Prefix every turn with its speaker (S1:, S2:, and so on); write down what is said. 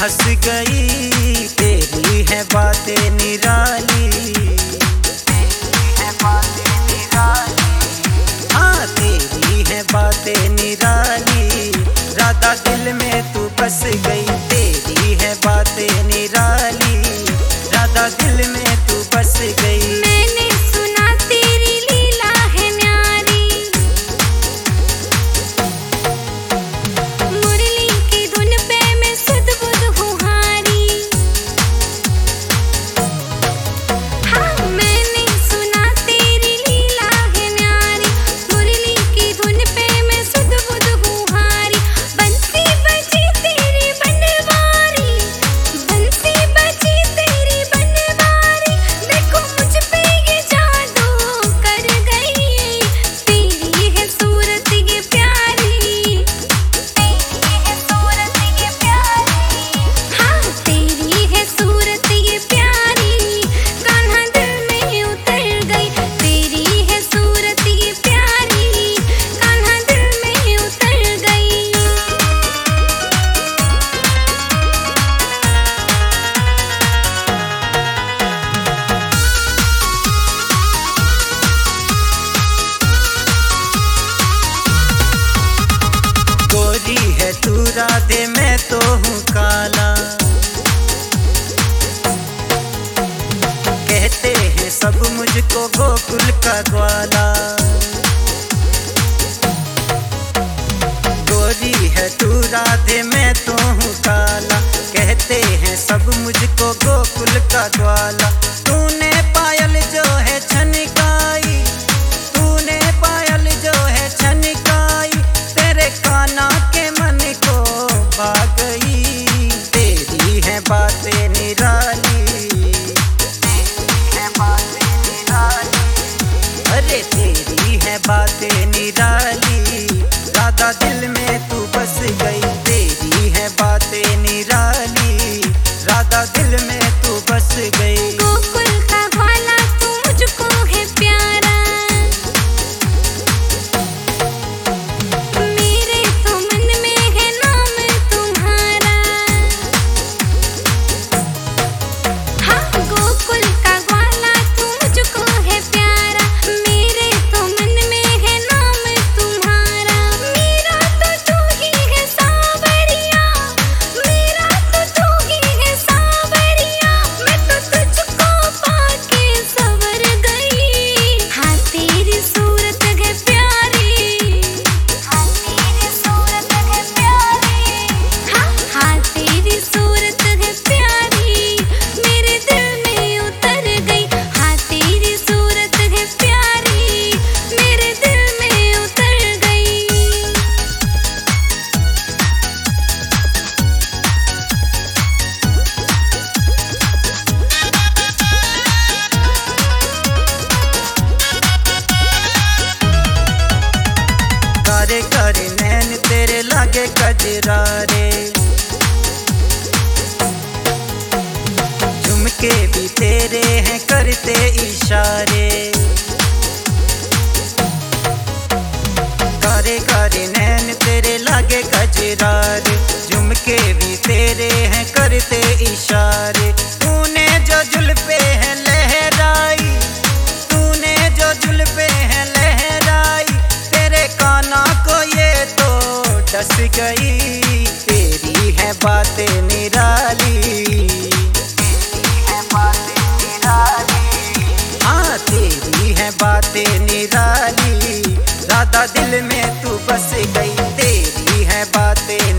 S1: हंस गई, तेरी है बातें निराली, तेरी है बातें निराली, हाँ तेरी है बातें निराली, राधा दिल में तू बस गई, तेरी है बातें निराली, राधा दिल में तू बस गई।
S2: मैंने सुना तेरी लीला है न्यारी, मुरली की धुन पे मैं सुध बुध हूँ हारी। हाँ मैंने सुना तेरी लीला है न्यारी, मुरली की धुन पे मैं सुध बुध हूँ हारी। बंसी बजी तेरी बनवारी, बंसी बजी तेरी बनवारी, देखो मुझ पे ये जादू कर गई, तेरी है सूरत ये प्यारी, तेरी है सूरत ये प्यारी, हाँ तेरी है सूरत ये प्यारी, कान्हा दिल में उतर गई, तेरी है सूरत ये प्यारी, कान्हा दिल में उतर गई।
S1: गोरी है तू राधे मैं तो हूँ काला, कहते हैं सब मुझको गोकुल का ग्वाला। गोरी है तू राधे मैं तो हूँ काला, कहते हैं सब मुझको गोकुल का ग्वाला। तूने पायल जो है छनकाई, तूने पायल जो है छनकाई, तेरे कान्हा के मन को भा गई, तेरी है बातें निराली, तेरी है बातें निराली, अरे तेरी है बातें निराली, राधा दिल में तू बस गई, तेरी है बातें निराली, राधा दिल में तू बस गई।
S2: गोकुल का ग्वाला तू मुझको है प्यारा, मेरे तो मन में है नाम तुम्हारा। हाँ गोकुल का ग्वाला तू मुझको है प्यारा, मेरे तो मन में है नाम तुम्हारा। मेरा तो तू ही है सावरिया, मेरा तो तू ही है सावरिया, मैं तो तुझको पाके संवर गई, हाँ तेरी सूरत है प्यारी, हाँ तेरी सूरत है प्यारी, हाँ तेरी सूरत है प्यारी, मेरे दिल में उतर गई, हाँ तेरी सूरत है प्यारी, मेरे दिल में उतर गई।
S1: कारे कारे नैन तेरे लागे कजरारे, झुमके भी तेरे हैं करते इशारे। कारे कारे नैन तेरे लागे कजरारे, झुमके भी तेरे हैं करते इशारे। तूने जो जुल्फे हैं लहराई, तूने जो जुल्फे हैं लहराई, तेरे कान्हा को ये तो डस गई, तेरी है बातें निराली, तेरी है बातें निराली, हाँ तेरी है बातें निराली, राधा दिल में तू बस गई, तेरी है बातें